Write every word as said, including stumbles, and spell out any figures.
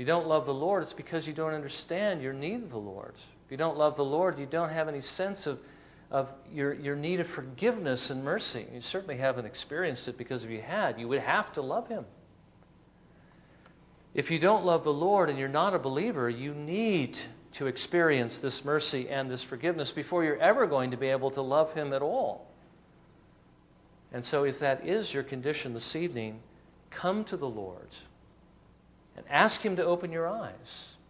you don't love the Lord, it's because you don't understand your need of the Lord. If you don't love the Lord, you don't have any sense of, of your, your need of forgiveness and mercy. You certainly haven't experienced it, because if you had, you would have to love Him. If you don't love the Lord and you're not a believer, you need to experience this mercy and this forgiveness before you're ever going to be able to love Him at all. And so if that is your condition this evening, come to the Lord and ask Him to open your eyes.